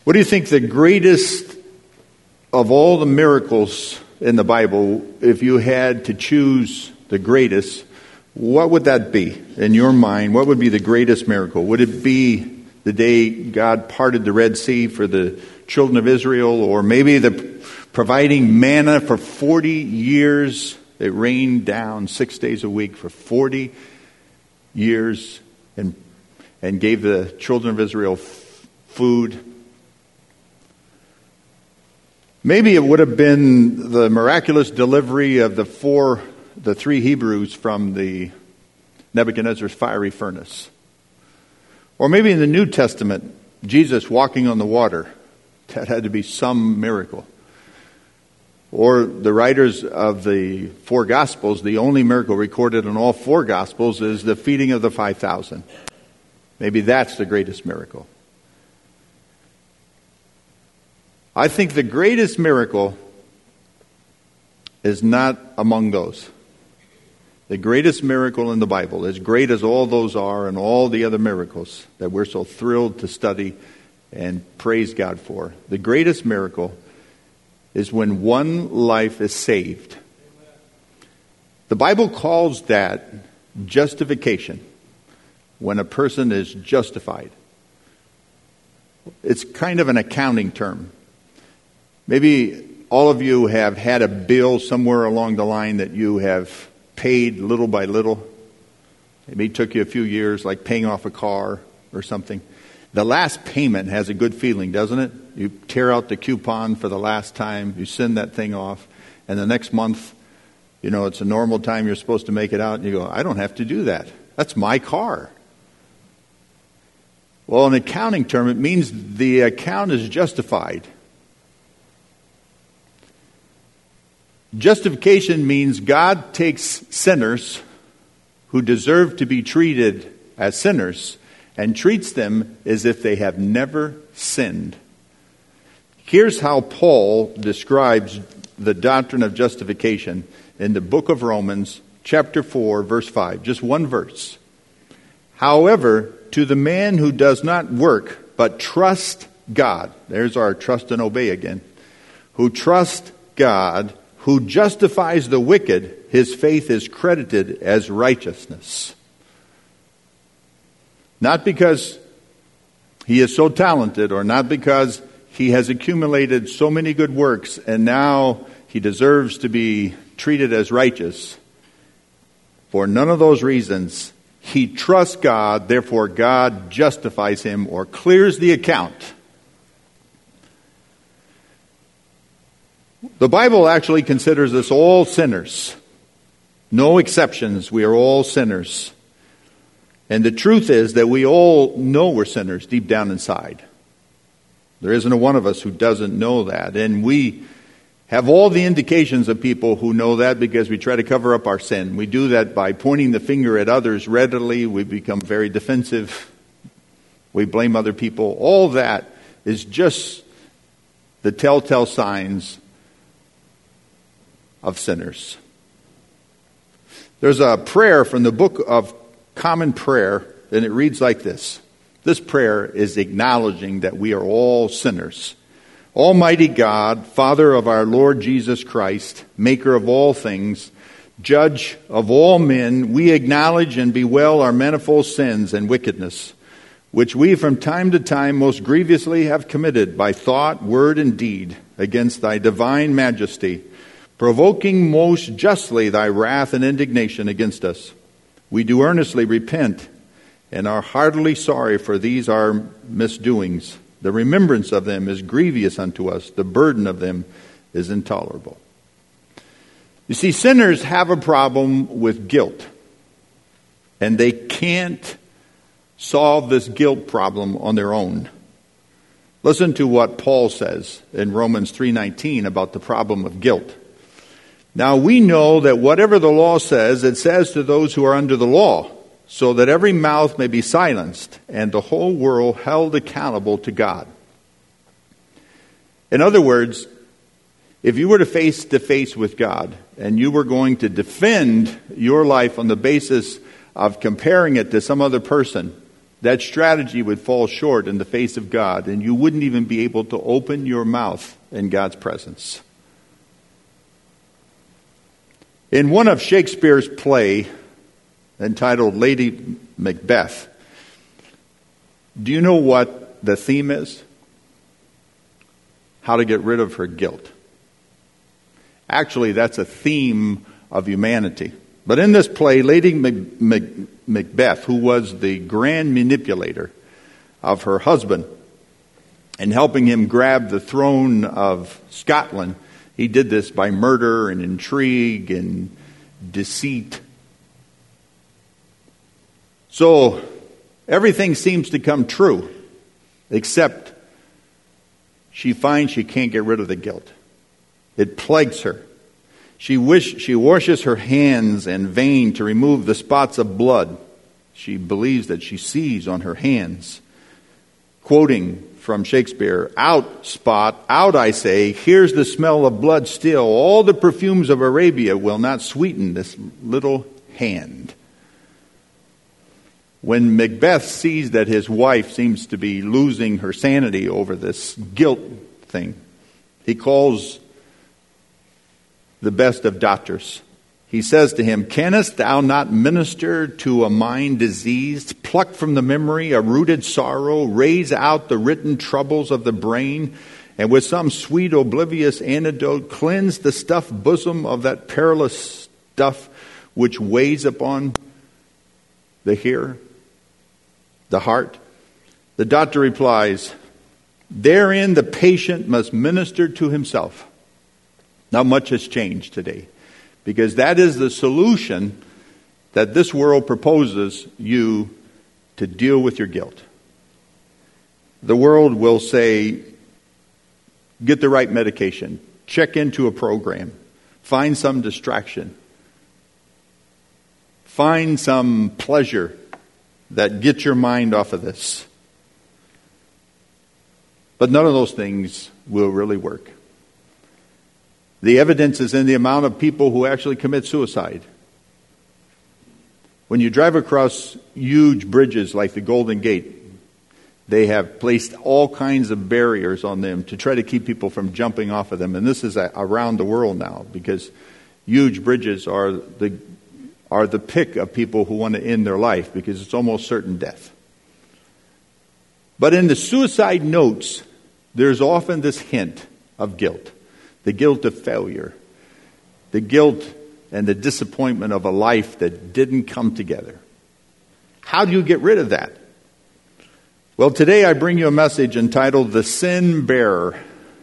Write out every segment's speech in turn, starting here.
What do you think the greatest of all the miracles in the Bible, if you had to choose the greatest, what would that be in your mind? What would be the greatest miracle? Would it be the day God parted the Red Sea for the children of Israel, or maybe the providing manna for 40 years? It rained down 6 days a week for 40 years and gave the children of Israel food. Maybe it would have been the miraculous delivery of the three Hebrews from the Nebuchadnezzar's fiery furnace. Or maybe in the New Testament, Jesus walking on the water. That had to be some miracle. Or the writers of the four Gospels, the only miracle recorded in all four Gospels is the feeding of the 5,000. Maybe that's the greatest miracle. I think the greatest miracle is not among those. The greatest miracle in the Bible, as great as all those are and all the other miracles that we're so thrilled to study and praise God for, the greatest miracle is when one life is saved. The Bible calls that justification, when a person is justified. It's kind of an accounting term. Maybe all of you have had a bill somewhere along the line that you have paid little by little. Maybe it took you a few years, like paying off a car or something. The last payment has a good feeling, doesn't it? You tear out the coupon for the last time, you send that thing off, and the next month, it's a normal time you're supposed to make it out, and you go, I don't have to do that. That's my car. Well, in accounting term, it means the account is justified. Justification means God takes sinners who deserve to be treated as sinners and treats them as if they have never sinned. Here's how Paul describes the doctrine of justification in the book of Romans, chapter 4, verse 5. Just one verse. However, to the man who does not work, but trust God, there's our trust and obey again, who trust God, who justifies the wicked, his faith is credited as righteousness. Not because he is so talented, or not because he has accumulated so many good works and now he deserves to be treated as righteous. For none of those reasons. He trusts God, therefore God justifies him or clears the account. The Bible actually considers us all sinners. No exceptions. We are all sinners. And the truth is that we all know we're sinners deep down inside. There isn't a one of us who doesn't know that. And we have all the indications of people who know that because we try to cover up our sin. We do that by pointing the finger at others readily. We become very defensive. We blame other people. All that is just the telltale signs of sinners. There's a prayer from the Book of Common Prayer, and it reads like this. This prayer is acknowledging that we are all sinners. Almighty God, Father of our Lord Jesus Christ, maker of all things, judge of all men, we acknowledge and bewail our manifold sins and wickedness, which we from time to time most grievously have committed by thought, word, and deed against thy divine majesty, provoking most justly thy wrath and indignation against us. We do earnestly repent and are heartily sorry for these our misdoings. The remembrance of them is grievous unto us. The burden of them is intolerable. You see, sinners have a problem with guilt. And they can't solve this guilt problem on their own. Listen to what Paul says in Romans 3:19 about the problem of guilt. Now we know that whatever the law says, it says to those who are under the law, so that every mouth may be silenced and the whole world held accountable to God. In other words, if you were to face with God and you were going to defend your life on the basis of comparing it to some other person, that strategy would fall short in the face of God, and you wouldn't even be able to open your mouth in God's presence. In one of Shakespeare's play entitled Lady Macbeth, do you know what the theme is? How to get rid of her guilt. Actually, that's a theme of humanity. But in this play, Lady Macbeth, who was the grand manipulator of her husband and helping him grab the throne of Scotland, he did this by murder and intrigue and deceit. So everything seems to come true, except she finds she can't get rid of the guilt. It plagues her. She washes her hands in vain to remove the spots of blood she believes that she sees on her hands. Quoting from Shakespeare, "Out, spot, out, I say, here's the smell of blood still. All the perfumes of Arabia will not sweeten this little hand." When Macbeth sees that his wife seems to be losing her sanity over this guilt thing, he calls the best of doctors. He says to him, "Canst thou not minister to a mind diseased, pluck from the memory a rooted sorrow, raise out the written troubles of the brain, and with some sweet oblivious antidote cleanse the stuffed bosom of that perilous stuff which weighs upon the hearer, the heart?" The doctor replies, "Therein the patient must minister to himself." Now much has changed today, because that is the solution that this world proposes you to deal with your guilt. The world will say, get the right medication, check into a program, find some distraction, find some pleasure that gets your mind off of this. But none of those things will really work. The evidence is in the amount of people who actually commit suicide. When you drive across huge bridges like the Golden Gate, they have placed all kinds of barriers on them to try to keep people from jumping off of them. And this is around the world now, because huge bridges are the pick of people who want to end their life, because it's almost certain death. But in the suicide notes, there's often this hint of guilt. The guilt of failure. The guilt and the disappointment of a life that didn't come together. How do you get rid of that? Well, today I bring you a message entitled The Sin Bearer.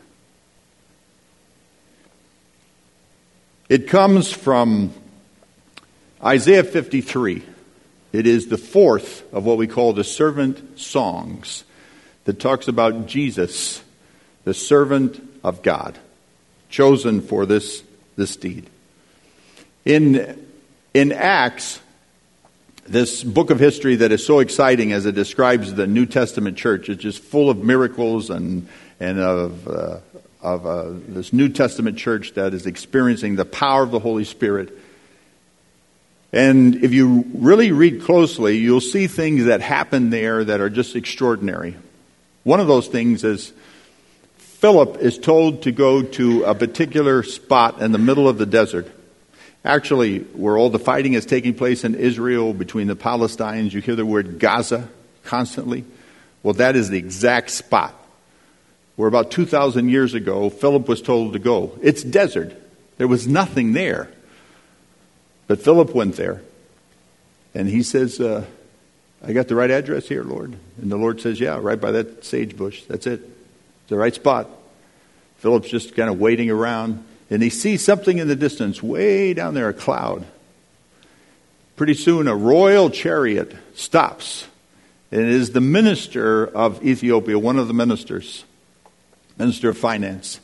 It comes from Isaiah 53. It is the fourth of what we call the servant songs that talks about Jesus, the servant of God, chosen for this deed. In Acts, this book of history that is so exciting as it describes the New Testament church, it's just full of miracles and of this New Testament church that is experiencing the power of the Holy Spirit. And if you really read closely, you'll see things that happen there that are just extraordinary. One of those things is Philip is told to go to a particular spot in the middle of the desert. Actually, where all the fighting is taking place in Israel between the Palestinians, you hear the word Gaza constantly. Well, that is the exact spot where about 2,000 years ago, Philip was told to go. It's desert. There was nothing there. But Philip went there. And he says, I got the right address here, Lord. And the Lord says, yeah, right by that sage bush. That's it. It's the right spot. Philip's just kind of waiting around. And he sees something in the distance, way down there, a cloud. Pretty soon, a royal chariot stops. And it is the minister of Ethiopia, one of the ministers, Minister of Finance.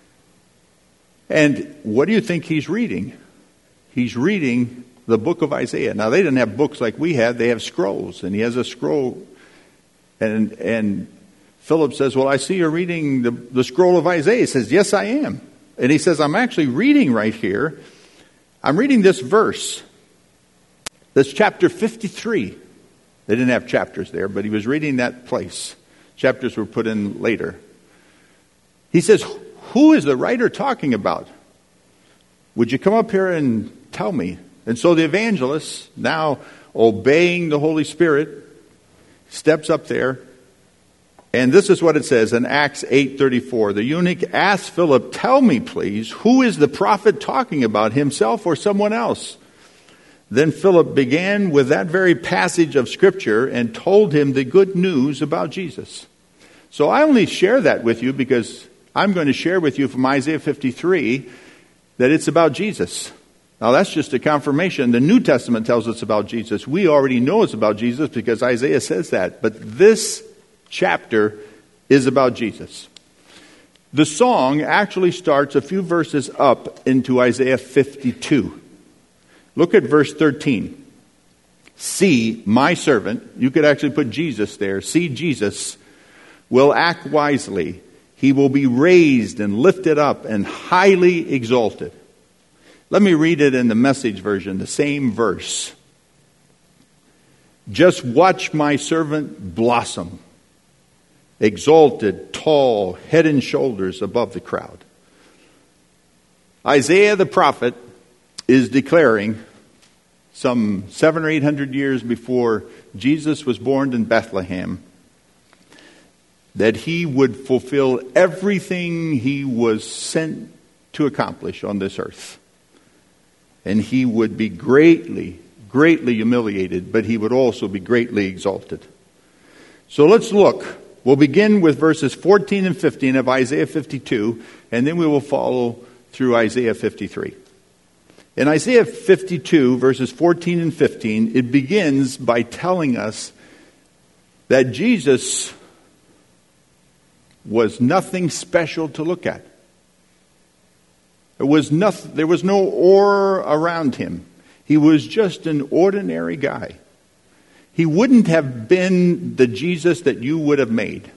And what do you think he's reading? He's reading the book of Isaiah. Now, they didn't have books like we had. They have scrolls. And he has a scroll. And Philip says, well, I see you're reading the scroll of Isaiah. He says, yes, I am. And he says, I'm actually reading right here. I'm reading this verse. That's chapter 53. They didn't have chapters there, but he was reading that place. Chapters were put in later. He says, who is the writer talking about? Would you come up here and tell me? And so the evangelist, now obeying the Holy Spirit, steps up there. And this is what it says in Acts 8:34. The eunuch asked Philip, tell me, please, who is the prophet talking about, himself or someone else? Then Philip began with that very passage of Scripture and told him the good news about Jesus. So I only share that with you because I'm going to share with you from Isaiah 53 that it's about Jesus. Now that's just a confirmation. The New Testament tells us about Jesus. We already know it's about Jesus because Isaiah says that. But this chapter is about Jesus. The song actually starts a few verses up into Isaiah 52. Look at verse 13. See, my servant, you could actually put Jesus there. See, Jesus will act wisely. He will be raised and lifted up and highly exalted. Let me read it in the Message version, the same verse. Just watch my servant blossom, exalted, tall, head and shoulders above the crowd. Isaiah the prophet is declaring some 700 or 800 years before Jesus was born in Bethlehem that he would fulfill everything he was sent to accomplish on this earth. And he would be greatly, greatly humiliated, but he would also be greatly exalted. So let's look. We'll begin with verses 14 and 15 of Isaiah 52, and then we will follow through Isaiah 53. In Isaiah 52, verses 14 and 15, it begins by telling us that Jesus was nothing special to look at. There was no aura around him. He was just an ordinary guy. He wouldn't have been the Jesus that you would have made.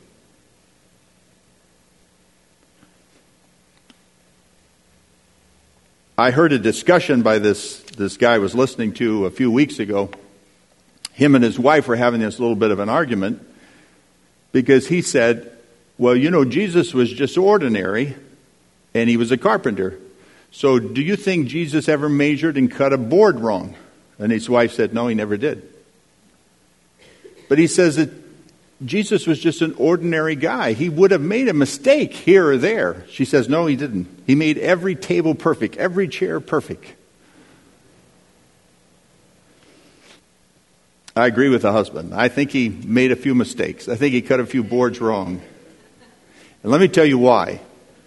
I heard a discussion by this guy I was listening to a few weeks ago. Him and his wife were having this little bit of an argument because he said, well, you know, Jesus was just ordinary and he was a carpenter. So do you think Jesus ever measured and cut a board wrong? And his wife said, no, he never did. But he says that Jesus was just an ordinary guy. He would have made a mistake here or there. She says, no, he didn't. He made every table perfect, every chair perfect. I agree with the husband. I think he made a few mistakes. I think he cut a few boards wrong. And let me tell you why.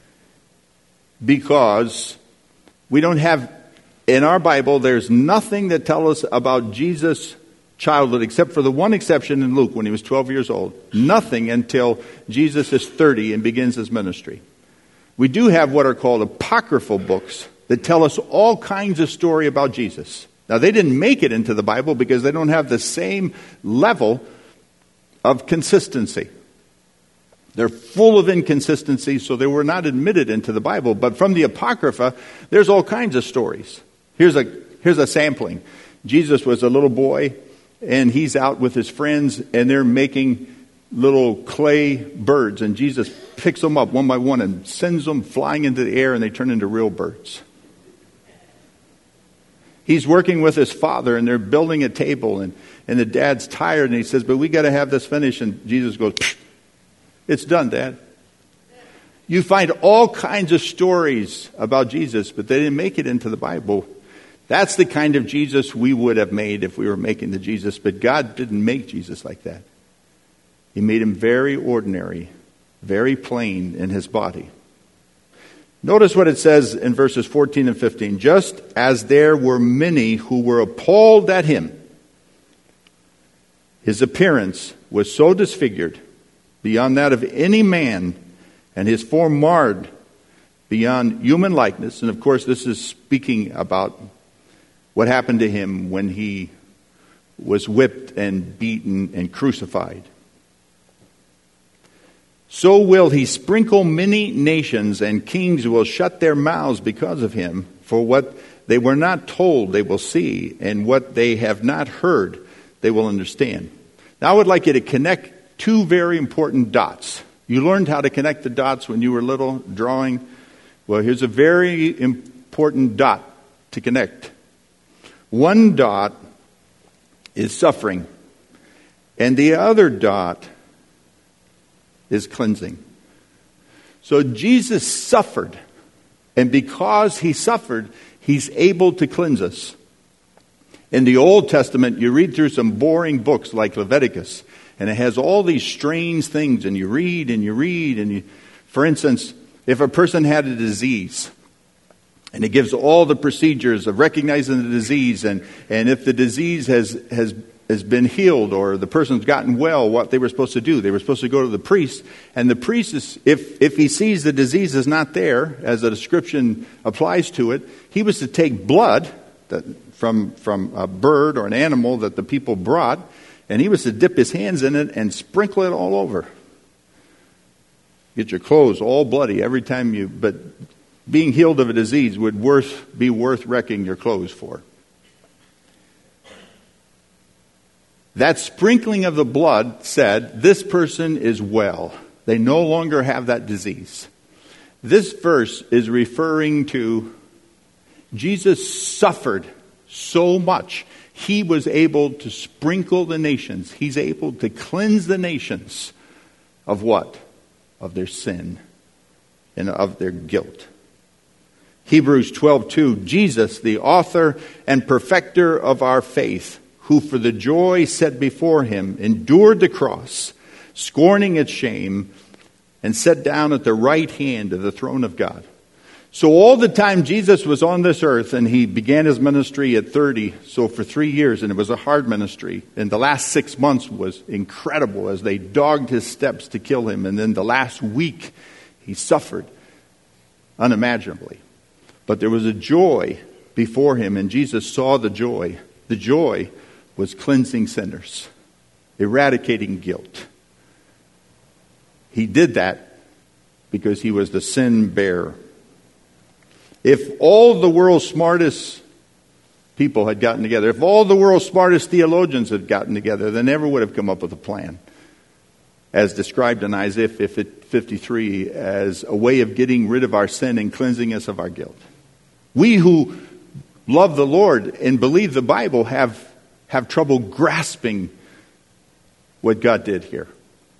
Because we don't have, in our Bible, there's nothing that tells us about Jesus' childhood, except for the one exception in Luke when he was 12 years old. Nothing until Jesus is 30 and begins his ministry. We do have what are called apocryphal books that tell us all kinds of story about Jesus. Now, they didn't make it into the Bible because they don't have the same level of consistency. They're full of inconsistencies, so they were not admitted into the Bible. But from the Apocrypha, there's all kinds of stories. Here's a sampling. Jesus was a little boy, and he's out with his friends, and they're making little clay birds. And Jesus picks them up one by one and sends them flying into the air, and they turn into real birds. He's working with his father, and they're building a table, and the dad's tired, and he says, but we got to have this finished. And Jesus goes, it's done, Dad. You find all kinds of stories about Jesus, but they didn't make it into the Bible. That's the kind of Jesus we would have made if we were making the Jesus, but God didn't make Jesus like that. He made him very ordinary, very plain in his body. Notice what it says in verses 14 and 15. Just as there were many who were appalled at him, his appearance was so disfigured beyond that of any man, and his form marred beyond human likeness. And of course, this is speaking about what happened to him when he was whipped and beaten and crucified. So will he sprinkle many nations, and kings will shut their mouths because of him. For what they were not told they will see, and what they have not heard they will understand. Now I would like you to connect two very important dots. You learned how to connect the dots when you were little, drawing. Well, here's a very important dot to connect. One dot is suffering, and the other dot is cleansing. So Jesus suffered, and because he suffered, he's able to cleanse us. In the Old Testament, you read through some boring books like Leviticus, and it has all these strange things, and you read and you read, and for instance, if a person had a disease, and it gives all the procedures of recognizing the disease, and if the disease has been healed or the person's gotten well, what they were supposed to do. They were supposed to go to the priest, and the priest, if he sees the disease is not there, as the description applies to it, he was to take blood from a bird or an animal that the people brought, and he was to dip his hands in it and sprinkle it all over. Get your clothes all bloody every time but being healed of a disease would be worth wrecking your clothes for. That sprinkling of the blood said, this person is well. They no longer have that disease. This verse is referring to Jesus suffered so much. He was able to sprinkle the nations. He's able to cleanse the nations of what? Of their sin and of their guilt. Hebrews 12:2, Jesus, the author and perfecter of our faith, who for the joy set before him endured the cross, scorning its shame, and sat down at the right hand of the throne of God. So all the time Jesus was on this earth, and he began his ministry at 30, so for 3 years, and it was a hard ministry. And the last 6 months was incredible as they dogged his steps to kill him. And then the last week, he suffered unimaginably. But there was a joy before him, and Jesus saw the joy. The joy was cleansing sinners, eradicating guilt. He did that because he was the sin bearer. If all the world's smartest people had gotten together, if all the world's smartest theologians had gotten together, they never would have come up with a plan, as described in Isaiah 53, as a way of getting rid of our sin and cleansing us of our guilt. We who love the Lord and believe the Bible have trouble grasping what God did here.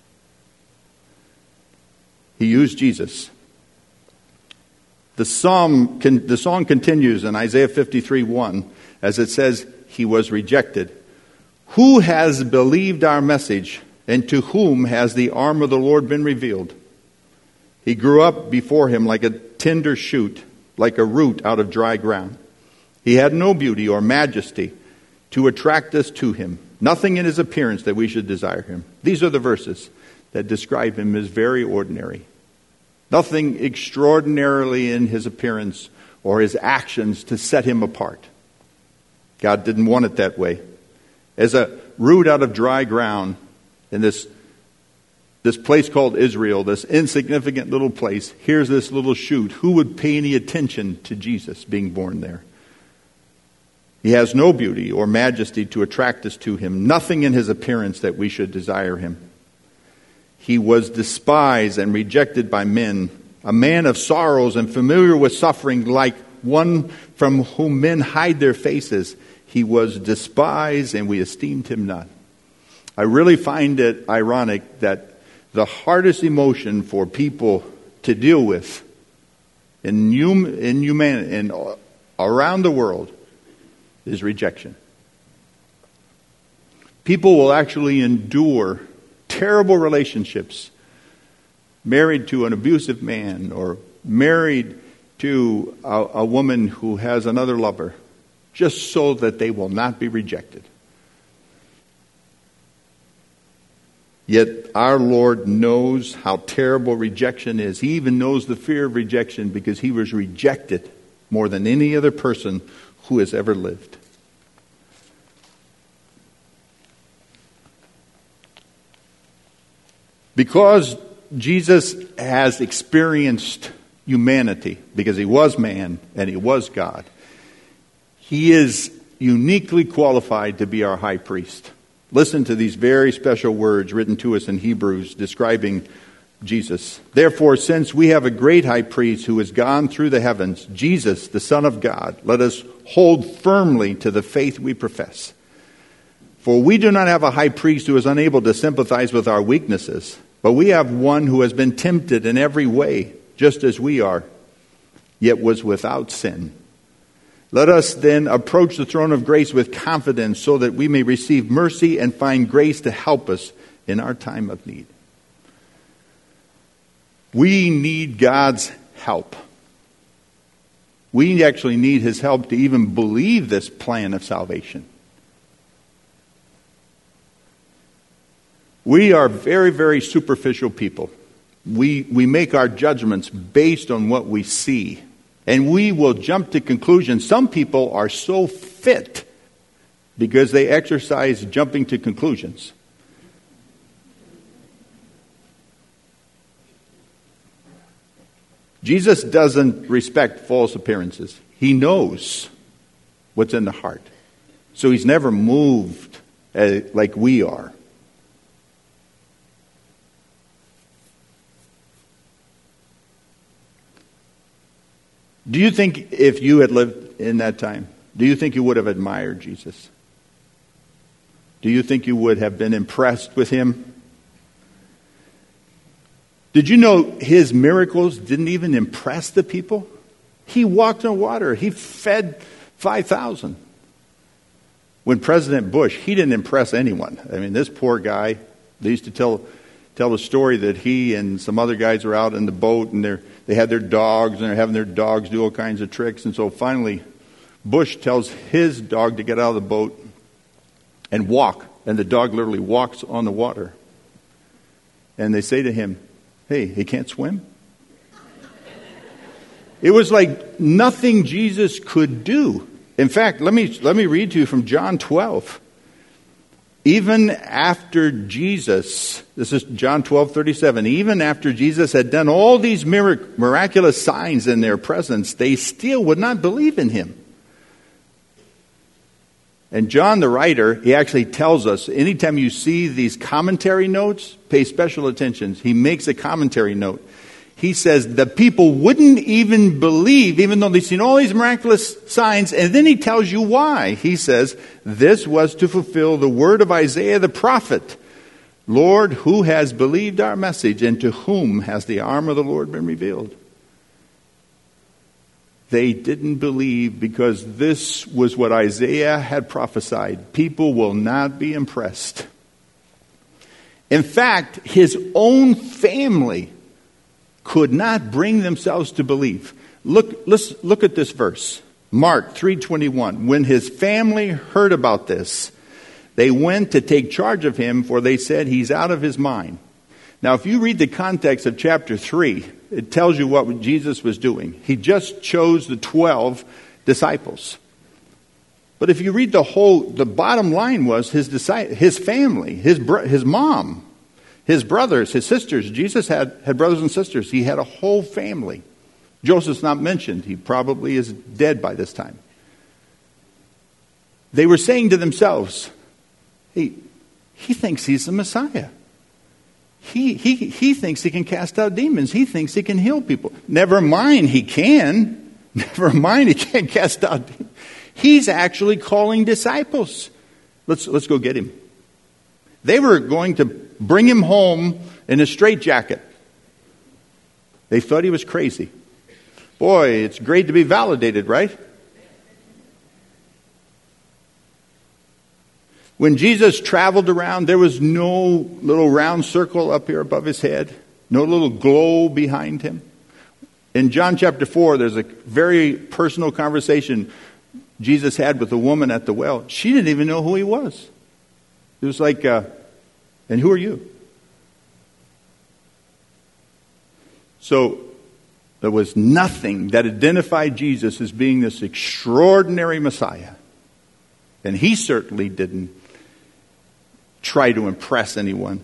He used Jesus. The song continues in Isaiah 53:1, as it says, he was rejected. Who has believed our message, and to whom has the arm of the Lord been revealed? He grew up before him like a tender shoot, like a root out of dry ground. He had no beauty or majesty to attract us to him, nothing in his appearance that we should desire him. These are the verses that describe him as very ordinary. Nothing extraordinarily in his appearance or his actions to set him apart. God didn't want it that way. As a root out of dry ground in this place called Israel, this insignificant little place, here's this little shoot. Who would pay any attention to Jesus being born there? He has no beauty or majesty to attract us to him, nothing in his appearance that we should desire him. He was despised and rejected by men, a man of sorrows and familiar with suffering, like one from whom men hide their faces. He was despised, and we esteemed him not. I really find it ironic that the hardest emotion for people to deal with in humanity and around the world is rejection. People will actually endure terrible relationships, married to an abusive man or married to a woman who has another lover, just so that they will not be rejected. Yet our Lord knows how terrible rejection is. He even knows the fear of rejection because he was rejected more than any other person who has ever lived. Because Jesus has experienced humanity, because he was man and he was God, he is uniquely qualified to be our high priest. Listen to these very special words written to us in Hebrews describing Jesus. Therefore, since we have a great high priest who has gone through the heavens, Jesus, the Son of God, let us hold firmly to the faith we profess. For we do not have a high priest who is unable to sympathize with our weaknesses, but we have one who has been tempted in every way, just as we are, yet was without sin. Let us then approach the throne of grace with confidence so that we may receive mercy and find grace to help us in our time of need. We need God's help. We actually need His help to even believe this plan of salvation. We are very, very superficial people. We make our judgments based on what we see. And we will jump to conclusions. Some people are so fit because they exercise jumping to conclusions. Jesus doesn't respect false appearances. He knows what's in the heart. So He's never moved like we are. Do you think if you had lived in that time, do you think you would have admired Jesus? Do you think you would have been impressed with Him? Did you know His miracles didn't even impress the people? He walked on water. He fed 5,000. When President Bush, he didn't impress anyone. I mean, this poor guy, they used to tell the story that he and some other guys were out in the boat and they had their dogs and they're having their dogs do all kinds of tricks. And so finally, Bush tells his dog to get out of the boat and walk. And the dog literally walks on the water. And they say to him, "Hey, he can't swim?" It was like nothing Jesus could do. In fact, let me read to you from John 12. Even after Jesus, this is John 12:37, even after Jesus had done all these miraculous signs in their presence, they still would not believe in Him. And John the writer, he actually tells us, anytime you see these commentary notes, pay special attention. He makes a commentary note. He says the people wouldn't even believe, even though they've seen all these miraculous signs, and then he tells you why. He says, this was to fulfill the word of Isaiah the prophet. Lord, who has believed our message, and to whom has the arm of the Lord been revealed? They didn't believe because this was what Isaiah had prophesied. People will not be impressed. In fact, his own family could not bring themselves to believe. Let's look at this verse. Mark 3:21. When his family heard about this, they went to take charge of him, for they said he's out of his mind. Now, if you read the context of chapter 3, it tells you what Jesus was doing. He just chose the 12 disciples. But if you read the bottom line was his family, his mom, his brothers, his sisters. Jesus had brothers and sisters. He had a whole family. Joseph's not mentioned. He probably is dead by this time. They were saying to themselves, hey, he thinks he's the Messiah. He thinks he can cast out demons. He thinks he can heal people. Never mind he can. Never mind he can't cast out demons. He's actually calling disciples. Let's go get him. They were going to bring him home in a straitjacket. They thought he was crazy. Boy, it's great to be validated, right? When Jesus traveled around, there was no little round circle up here above his head, no little glow behind him. In John chapter 4, there's a very personal conversation Jesus had with a woman at the well. She didn't even know who he was. It was like, and who are you? So there was nothing that identified Jesus as being this extraordinary Messiah. And he certainly didn't try to impress anyone.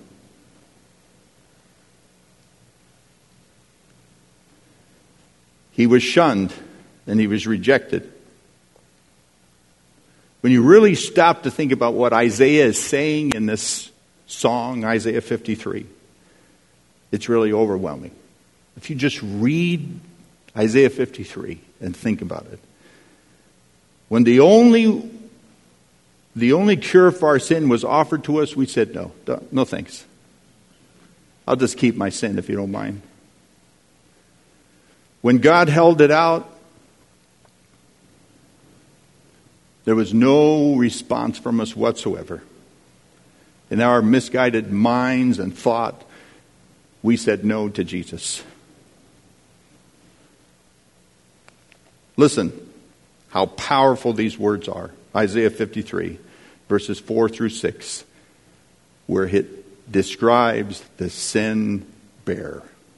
He was shunned and he was rejected. When you really stop to think about what Isaiah is saying in this song, Isaiah 53, it's really overwhelming. If you just read Isaiah 53 and think about it. When the only cure for our sin was offered to us, we said, no thanks. I'll just keep my sin if you don't mind. When God held it out, there was no response from us whatsoever. In our misguided minds and thought, we said no to Jesus. Listen how powerful these words are. Isaiah 53, verses 4 through 6, where it describes the sin bearer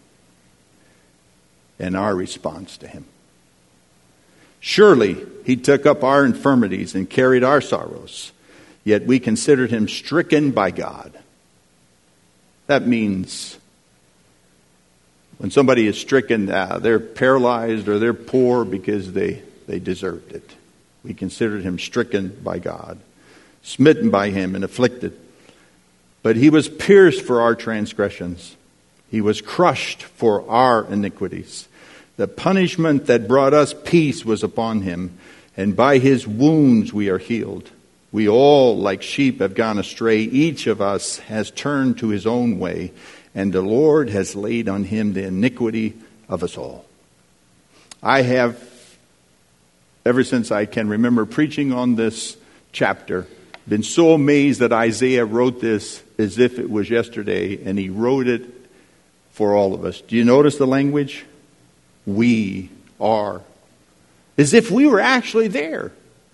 and our response to him. Surely he took up our infirmities and carried our sorrows, yet we considered him stricken by God. That means when somebody is stricken, they're paralyzed or they're poor because they deserved it. We considered him stricken by God, smitten by him and afflicted. But he was pierced for our transgressions. He was crushed for our iniquities. The punishment that brought us peace was upon him, and by his wounds we are healed. We all, like sheep, have gone astray. Each of us has turned to his own way, and the Lord has laid on him the iniquity of us all. I have, ever since I can remember preaching on this chapter, been so amazed that Isaiah wrote this as if it was yesterday, and he wrote it for all of us. Do you notice the language? We are. As if we were actually there.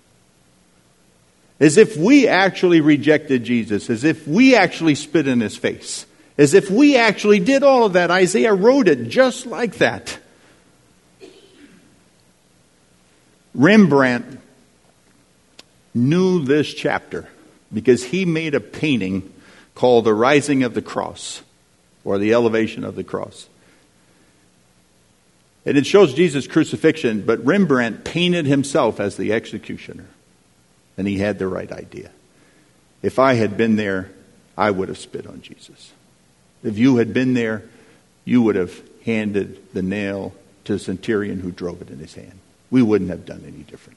As if we actually rejected Jesus. As if we actually spit in his face. As if we actually did all of that. Isaiah wrote it just like that. Rembrandt knew this chapter because he made a painting called The Rising of the Cross, or The Elevation of the Cross. And it shows Jesus' crucifixion, but Rembrandt painted himself as the executioner. And he had the right idea. If I had been there, I would have spit on Jesus. If you had been there, you would have handed the nail to the centurion who drove it in his hand. We wouldn't have done any different.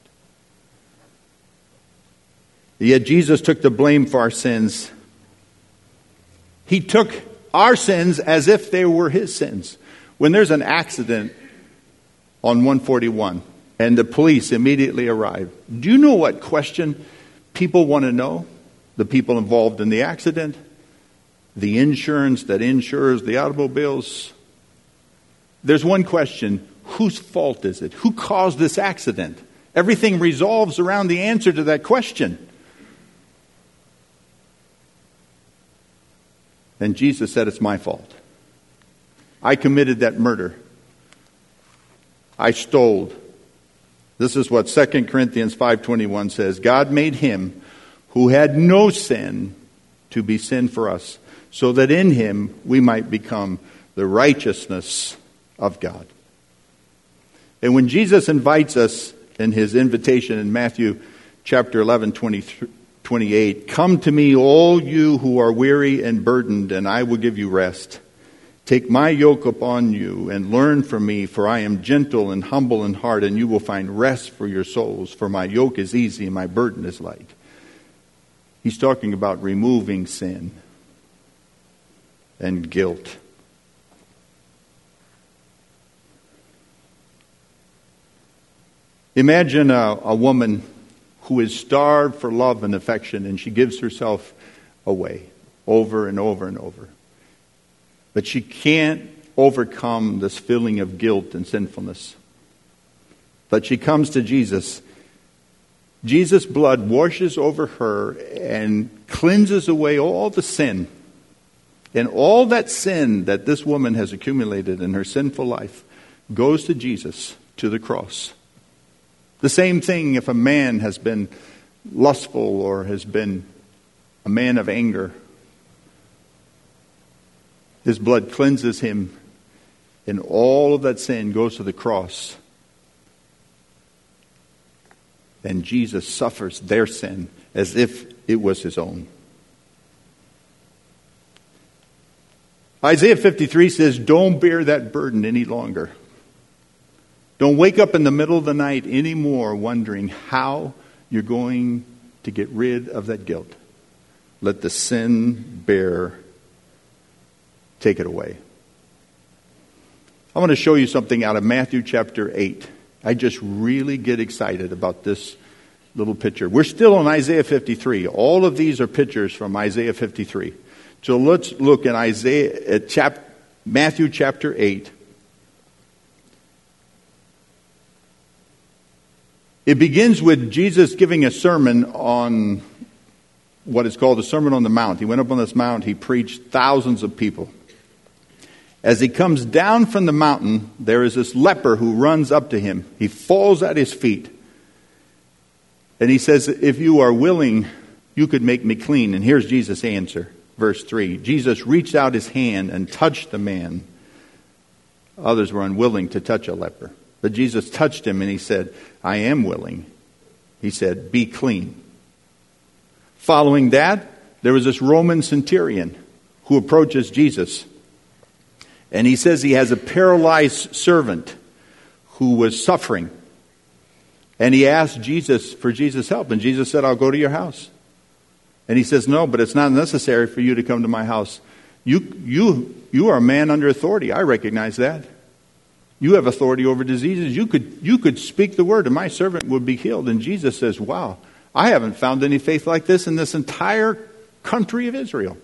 Yet Jesus took the blame for our sins. He took our sins as if they were his sins. When there's an accident on 141 and the police immediately arrive, do you know what question people want to know? The people involved in the accident, the insurance that insures the automobiles. There's one question: whose fault is it? Who caused this accident? Everything resolves around the answer to that question. And Jesus said, it's my fault. I committed that murder. I stole. This is what 2 Corinthians 5:21 says. God made him who had no sin to be sin for us, so that in him we might become the righteousness of God. And when Jesus invites us in his invitation in Matthew chapter 11:28, come to me, all you who are weary and burdened, and I will give you rest. Take my yoke upon you and learn from me, for I am gentle and humble in heart, and you will find rest for your souls. For my yoke is easy and my burden is light. He's talking about removing sin and guilt. Imagine a woman who is starved for love and affection, and she gives herself away over and over and over. But she can't overcome this feeling of guilt and sinfulness. But she comes to Jesus. Jesus' blood washes over her and cleanses away all the sin. And all that sin that this woman has accumulated in her sinful life goes to Jesus, to the cross. The same thing if a man has been lustful or has been a man of anger. His blood cleanses him, and all of that sin goes to the cross. and Jesus suffers their sin as if it was his own. Isaiah 53 says, don't bear that burden any longer. Don't wake up in the middle of the night anymore wondering how you're going to get rid of that guilt. Let the sin bearer take it away. I want to show you something out of Matthew chapter 8. I just really get excited about this little picture. We're still in Isaiah 53. All of these are pictures from Isaiah 53. So let's look at Matthew chapter 8. It begins with Jesus giving a sermon on what is called the Sermon on the Mount. He went up on this mount. He preached thousands of people. As he comes down from the mountain, there is this leper who runs up to him. He falls at his feet. And he says, if you are willing, you could make me clean. And here's Jesus' answer. Verse 3. Jesus reached out his hand and touched the man. Others were unwilling to touch a leper. But Jesus touched him and he said, I am willing. He said, be clean. Following that, there was this Roman centurion who approaches Jesus. And he says he has a paralyzed servant who was suffering. And he asked Jesus for Jesus' help. And Jesus said, I'll go to your house. And he says, no, but it's not necessary for you to come to my house. You are a man under authority. I recognize that. You have authority over diseases. You could speak the word and my servant would be healed. And Jesus says, wow, I haven't found any faith like this in this entire country of Israel.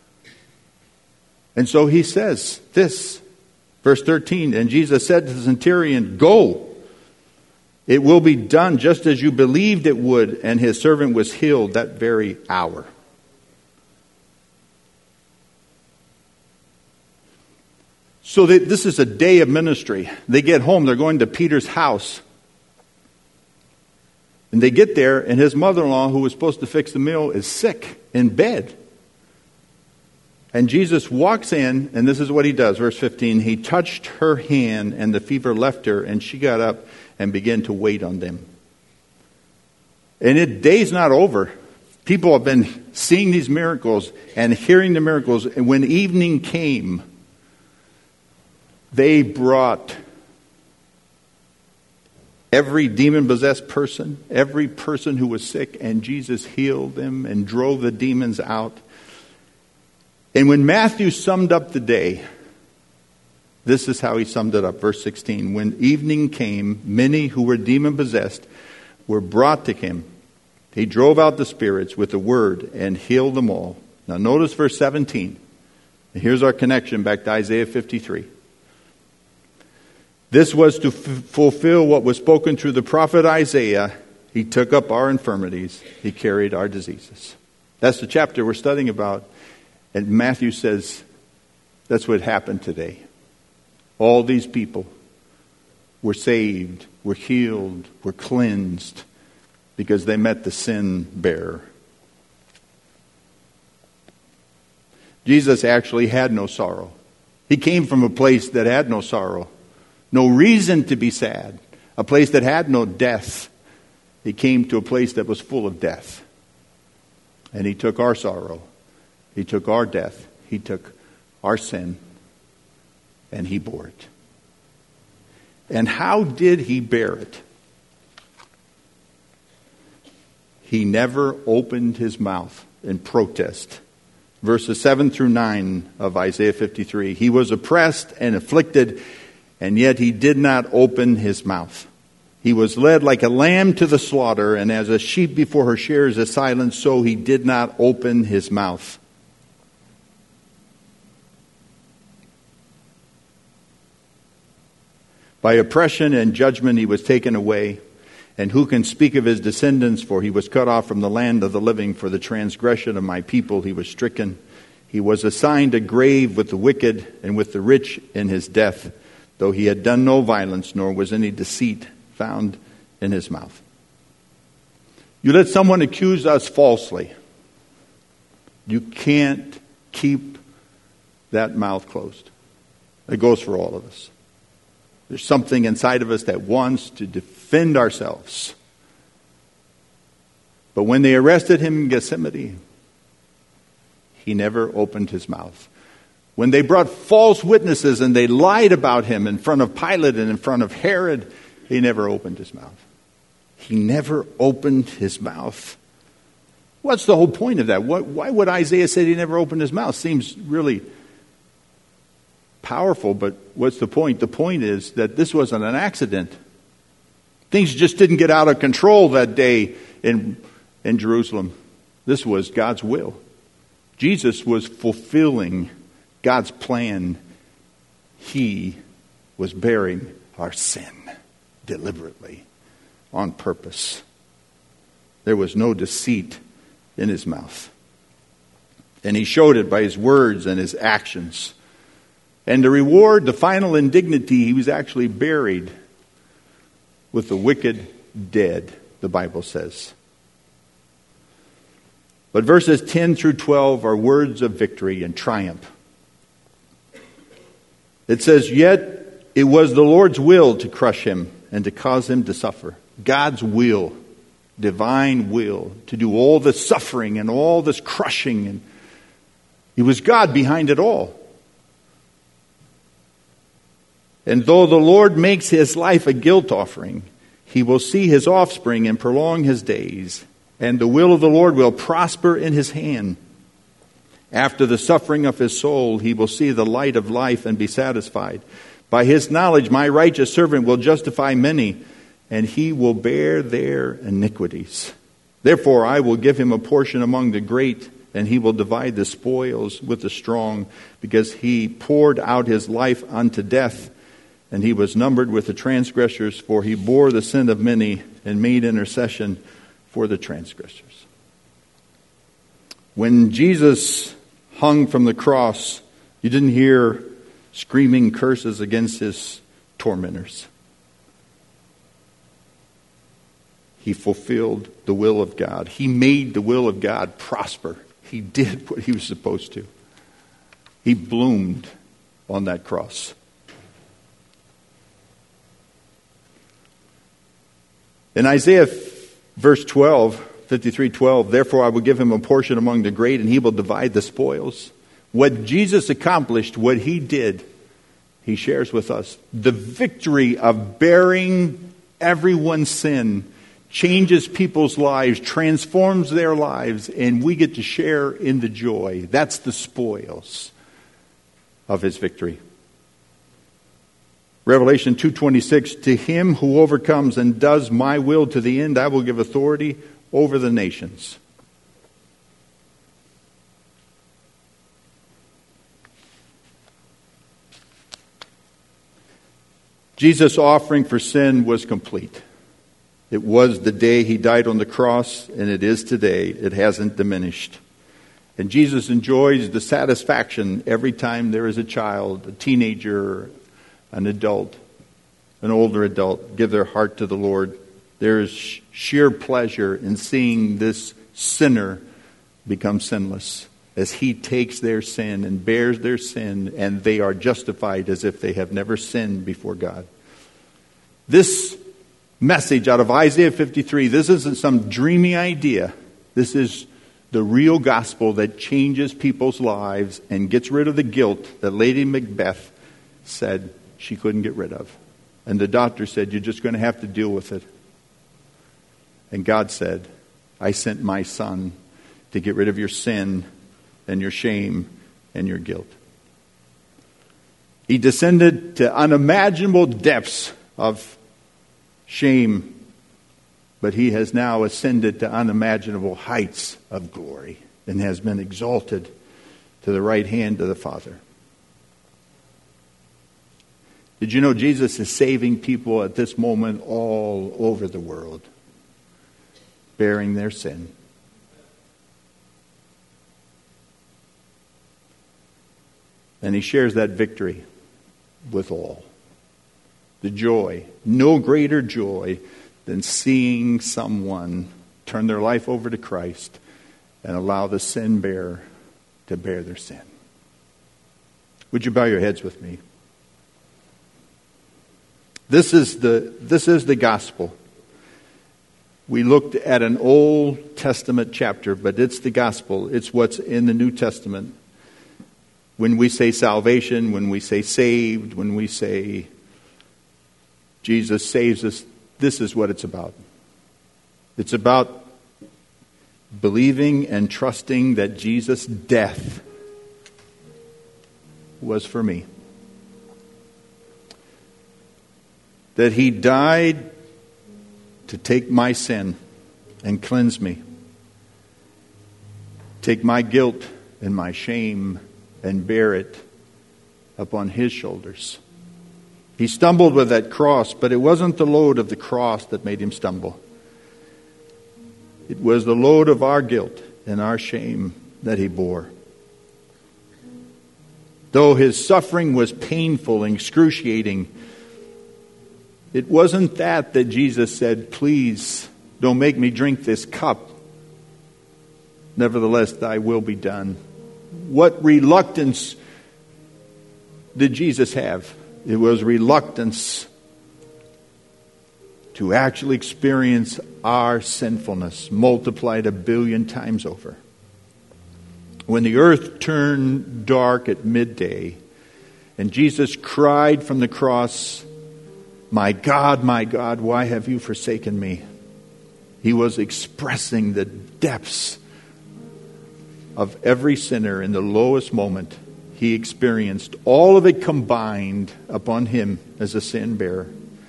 And so he says this, verse 13, and Jesus said to the centurion, go. It will be done just as you believed it would, and his servant was healed that very hour. So this is a day of ministry. They get home, they're going to Peter's house. And they get there, and his mother-in-law, who was supposed to fix the meal, is sick in bed. And Jesus walks in, and this is what he does. Verse 15, he touched her hand, and the fever left her, and she got up and began to wait on them. And the day's not over. People have been seeing these miracles and hearing the miracles. And when evening came, they brought every demon-possessed person, every person who was sick, and Jesus healed them and drove the demons out. And when Matthew summed up the day, this is how he summed it up. Verse 16, when evening came, many who were demon-possessed were brought to him. He drove out the spirits with the word and healed them all. Now notice verse 17. Here's our connection back to Isaiah 53. This was to fulfill what was spoken through the prophet Isaiah. He took up our infirmities. He carried our diseases. That's the chapter we're studying about. And Matthew says that's what happened today. All these people were saved, were healed, were cleansed because they met the sin bearer. Jesus actually had no sorrow. He came from a place that had no sorrow, no reason to be sad, a place that had no death. He came to a place that was full of death. And he took our sorrow. He took our death. He took our sin. And he bore it. And how did he bear it? He never opened his mouth in protest. Verses 7 through 9 of Isaiah 53. He was oppressed and afflicted, and yet he did not open his mouth. He was led like a lamb to the slaughter, and as a sheep before her shearers is silent, so he did not open his mouth. By oppression and judgment he was taken away. And who can speak of his descendants? For he was cut off from the land of the living. For the transgression of my people he was stricken. He was assigned a grave with the wicked and with the rich in his death, though he had done no violence, nor was any deceit found in his mouth. You let someone accuse us falsely. You can't keep that mouth closed. It goes for all of us. There's something inside of us that wants to defend ourselves. But when they arrested him in Gethsemane, he never opened his mouth. When they brought false witnesses and they lied about him in front of Pilate and in front of Herod, he never opened his mouth. He never opened his mouth. What's the whole point of that? Why would Isaiah say he never opened his mouth? Seems really powerful, but what's the point? The point is that this wasn't an accident. Things just didn't get out of control that day in Jerusalem. This was God's will. Jesus was fulfilling God's plan. He was bearing our sin deliberately, on purpose. There was no deceit in his mouth. And he showed it by his words and his actions. And to reward the final indignity, he was actually buried with the wicked dead, the Bible says. But verses 10 through 12 are words of victory and triumph. It says, "Yet it was the Lord's will to crush him and to cause him to suffer." God's will, divine will, to do all this suffering and all this crushing. And it was God behind it all. And though the Lord makes his life a guilt offering, he will see his offspring and prolong his days. And the will of the Lord will prosper in his hand. After the suffering of his soul, he will see the light of life and be satisfied. By his knowledge, my righteous servant will justify many, and he will bear their iniquities. Therefore, I will give him a portion among the great, and he will divide the spoils with the strong, because he poured out his life unto death, and he was numbered with the transgressors, for he bore the sin of many and made intercession for the transgressors. When Jesus hung from the cross, you didn't hear screaming curses against his tormentors. He fulfilled the will of God. He made the will of God prosper. He did what he was supposed to. He bloomed on that cross. In Isaiah verse 12, 53:12, "Therefore I will give him a portion among the great, and he will divide the spoils." What Jesus accomplished, what he did, he shares with us. The victory of bearing everyone's sin changes people's lives, transforms their lives, and we get to share in the joy. That's the spoils of his victory. Revelation 2:26, "To him who overcomes and does my will to the end, I will give authority over the nations." Jesus' offering for sin was complete. It was the day he died on the cross, and it is today. It hasn't diminished. And Jesus enjoys the satisfaction every time there is a child, a teenager, an adult, an older adult, give their heart to the Lord. There is sheer pleasure in seeing this sinner become sinless as he takes their sin and bears their sin, and they are justified as if they have never sinned before God. This message out of Isaiah 53, this isn't some dreamy idea. This is the real gospel that changes people's lives and gets rid of the guilt that Lady Macbeth said she couldn't get rid of. And the doctor said, "You're just going to have to deal with it." And God said, "I sent my son to get rid of your sin and your shame and your guilt." He descended to unimaginable depths of shame, but he has now ascended to unimaginable heights of glory and has been exalted to the right hand of the Father. Did you know Jesus is saving people at this moment all over the world, bearing their sin? And he shares that victory with all. The joy, no greater joy than seeing someone turn their life over to Christ and allow the sin bearer to bear their sin. Would you bow your heads with me? This is the gospel. We looked at an Old Testament chapter, but it's the gospel. It's what's in the New Testament. When we say salvation, when we say saved, when we say Jesus saves us, this is what it's about. It's about believing and trusting that Jesus' death was for me. That He died to take my sin and cleanse me. Take my guilt and my shame and bear it upon His shoulders. He stumbled with that cross, but it wasn't the load of the cross that made Him stumble. It was the load of our guilt and our shame that He bore. Though His suffering was painful and excruciating, it wasn't that Jesus said, please don't make me drink this cup. Nevertheless, thy will be done. What reluctance did Jesus have? It was reluctance to actually experience our sinfulness multiplied 1 billion times over. When the earth turned dark at midday and Jesus cried from the cross, my God, why have you forsaken me? He was expressing the depths of every sinner in the lowest moment he experienced. All of it combined upon Him as a sin bearer.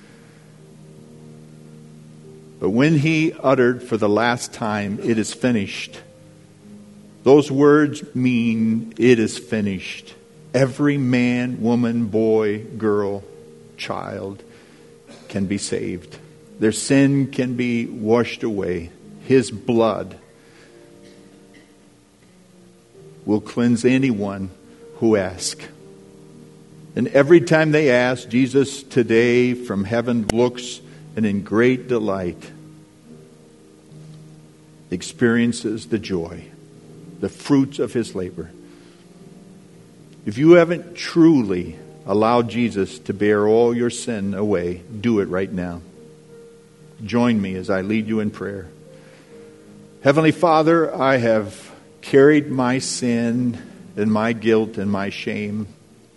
But when He uttered for the last time, it is finished, those words mean it is finished. Every man, woman, boy, girl, child can be saved. Their sin can be washed away. His blood will cleanse anyone who asks. And every time they ask, Jesus today from heaven looks and in great delight experiences the joy, the fruits of His labor. If you haven't truly allowed Jesus to bear all your sin away, do it right now. Join me as I lead you in prayer. Heavenly Father, I have carried my sin and my guilt and my shame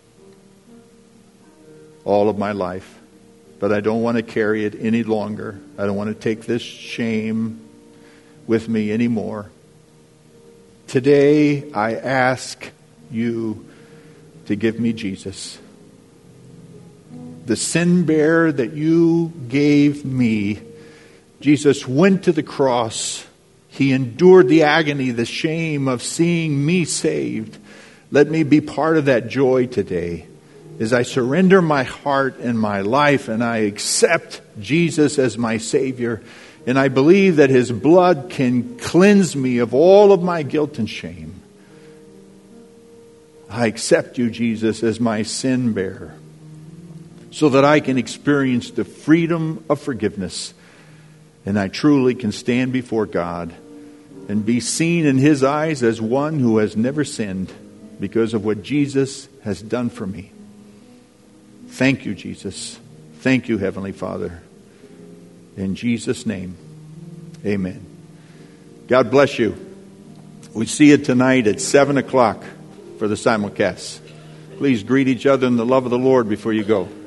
all of my life. But I don't want to carry it any longer. I don't want to take this shame with me anymore. Today, I ask you to give me Jesus. The sin bearer that you gave me. Jesus went to the cross. He endured the agony, the shame of seeing me saved. Let me be part of that joy today as I surrender my heart and my life and I accept Jesus as my Savior. And I believe that His blood can cleanse me of all of my guilt and shame. I accept you, Jesus, as my sin bearer so that I can experience the freedom of forgiveness. And I truly can stand before God and be seen in His eyes as one who has never sinned because of what Jesus has done for me. Thank you, Jesus. Thank you, Heavenly Father. In Jesus' name, amen. God bless you. We see you tonight at 7 o'clock for the simulcast. Please greet each other in the love of the Lord before you go.